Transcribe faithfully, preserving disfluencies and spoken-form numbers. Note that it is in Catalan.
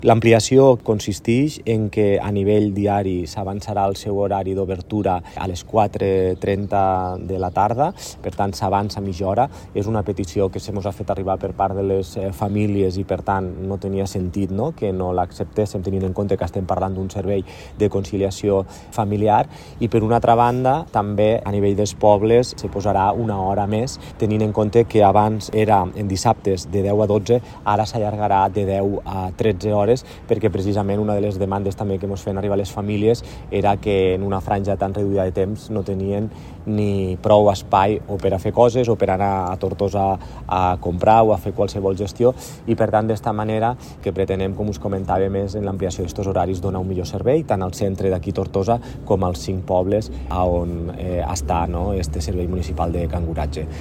L'ampliació consisteix en que a nivell diari s'avançarà el seu horari d'obertura a les quatre i trenta de la tarda, per tant s'avança mitja hora. És una petició que se mos ha fet arribar per part de les famílies i per tant no tenia sentit, no?, que no l'acceptéssim tenint en compte que estem parlant d'un servei de conciliació familiar. I per una altra banda també a nivell dels pobles se posarà una hora més, tenint en compte que abans era en dissabtes de deu a dotze, ara s'allargarà de deu a tretze hores, perquè precisament una de les demandes també que ens feien arribar les famílies era que en una franja tan reduïda de temps no tenien ni prou espai o per a fer coses o per anar a Tortosa a comprar o a fer qualsevol gestió, i per tant d'esta manera que pretenem, com us comentava més, en l'ampliació d'estos horaris donar un millor servei tant al centre d'aquí Tortosa com als cinc pobles on eh, està, no?, este servei municipal de canguratge.